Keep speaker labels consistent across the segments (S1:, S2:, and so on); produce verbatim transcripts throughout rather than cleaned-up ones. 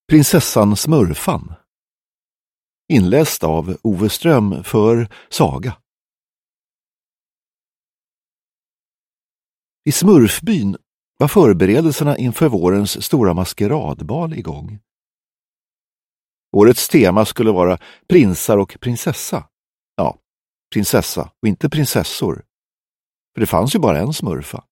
S1: Prinsessan Smurfan. Inläst av Ove Ström för Saga. I Smurfbyn var förberedelserna inför vårens stora maskeradbal igång. Årets tema skulle vara prinsar och prinsessa. Ja, prinsessa och inte prinsessor. För det fanns ju bara en smurfa.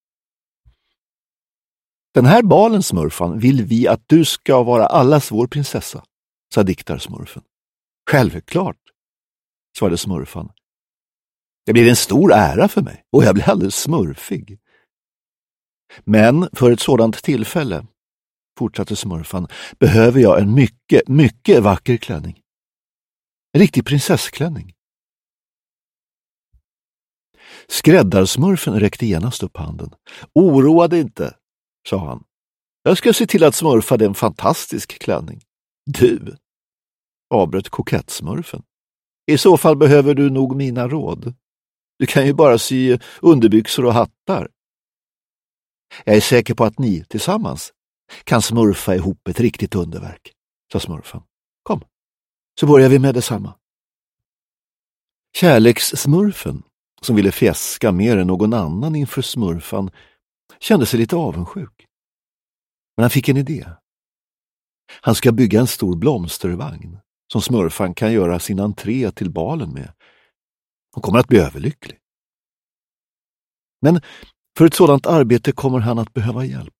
S1: Den här balen, Smurfan, vill vi att du ska vara allas vår prinsessa, sa diktarsmurfen. Självklart, svarade smurfan. Det blir en stor ära för mig och jag blir alldeles smurfig. Men för ett sådant tillfälle, fortsatte smurfan, behöver jag en mycket, mycket vacker klänning. En riktig prinsessklänning. Skräddarsmurfen räckte genast upp handen. Oroa dig inte, sa han. Jag ska se till att smurfa dig en fantastisk klänning. Du, avbröt kokettsmurfen. I så fall behöver du nog mina råd. Du kan ju bara sy underbyxor och hattar. Jag är säker på att ni tillsammans kan smurfa ihop ett riktigt underverk, sa smurfan. Kom, så börjar vi med detsamma. Kärlekssmurfen, som ville fjäska mer än någon annan inför smurfan, kände sig lite avundsjuk. Men han fick en idé. Han ska bygga en stor blomstervagn som smurfan kan göra sin entré till balen med. Hon kommer att bli överlycklig. Men för ett sådant arbete kommer han att behöva hjälp.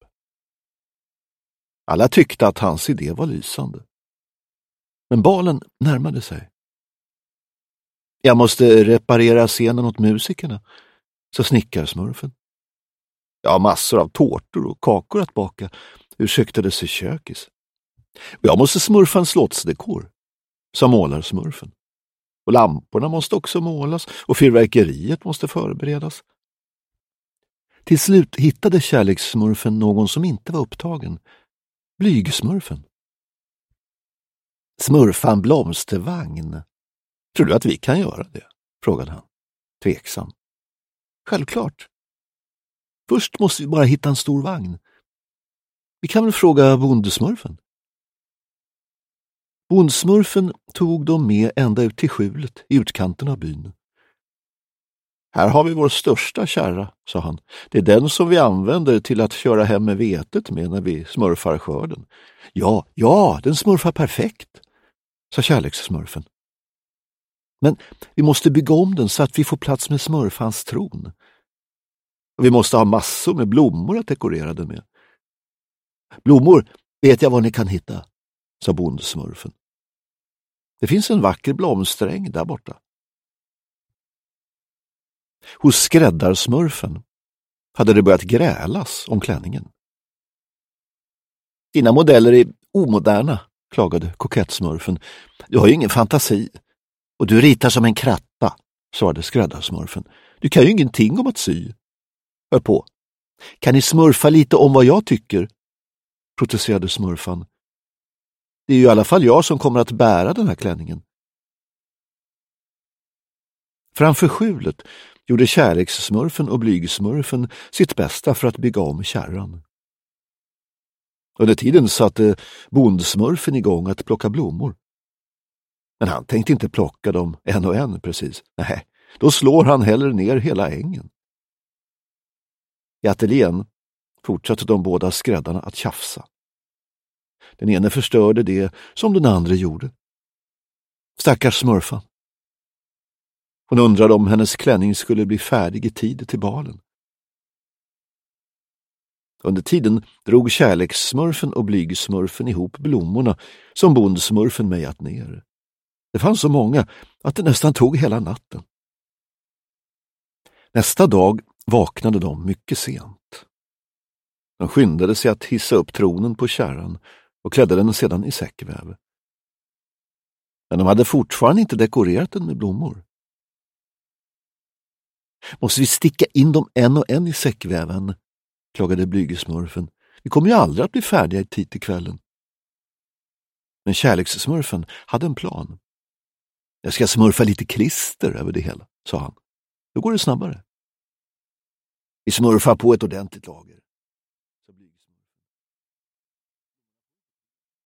S1: Alla tyckte att hans idé var lysande. Men balen närmade sig. Jag måste reparera scenen åt musikerna, så snickar smurfen. Jag har massor av tårtor och kakor att baka, ursäktade sig kökis. Jag måste smurfa en slottsdekor, sa målarsmurfen. Och lamporna måste också målas och fyrverkeriet måste förberedas. Till slut hittade kärlekssmurfen någon som inte var upptagen. Blygsmurfen. Smurfa en blomstervagn. Tror du att vi kan göra det? Frågade han. Tveksam. Självklart. Först måste vi bara hitta en stor vagn. Vi kan väl fråga bondsmurfen. Bondsmurfen tog dem med ända ut till skjulet i utkanten av byn. Här har vi vår största kärra, sa han. Det är den som vi använder till att köra hem med vetet med när vi smurfar skörden. Ja, ja, den smurfar perfekt, sa kärlekssmurfen. Men vi måste bygga om den så att vi får plats med smurfans tron. Vi måste ha massor med blommor att dekorera den med. Blommor vet jag vad ni kan hitta, sa bondsmurfen. Det finns en vacker blomsteräng där borta. Hos skräddarsmurfen hade det börjat grälas om klänningen. Dina modeller är omoderna, klagade kokettsmurfen. Du har ju ingen fantasi. Och du ritar som en kratta, svarade skräddarsmurfen. Du kan ju ingenting om att sy. Hör på. Kan ni smurfa lite om vad jag tycker? Protesterade smurfan. Det är ju i alla fall jag som kommer att bära den här klänningen. Framför skjulet gjorde kärlekssmurfen och blygsmurfen sitt bästa för att bygga om kärran. Under tiden satte bondsmurfen igång att plocka blommor. Men han tänkte inte plocka dem en och en precis. Nej, då slår han hellre ner hela ängen. I ateljén fortsatte de båda skräddarna att tjafsa. Den ene förstörde det som den andra gjorde. Stackars smurfan. Hon undrade om hennes klänning skulle bli färdig i tid till balen. Under tiden drog kärlekssmurfen och blygsmurfen ihop blommorna som bondsmurfen mejat ner. Det fanns så många att det nästan tog hela natten. Nästa dag vaknade de mycket sent. De skyndade sig att hissa upp tronen på kärran och klädde den sedan i säckväv. Men de hade fortfarande inte dekorerat den med blommor. Måste vi sticka in dem en och en i säckväven, klagade blygsmurfen. Vi kommer ju aldrig att bli färdiga i tid till kvällen. Men kärlekssmurfen hade en plan. Jag ska smurfa lite klister över det hela, sa han. Då går det snabbare. Vi smurfar på ett ordentligt lager.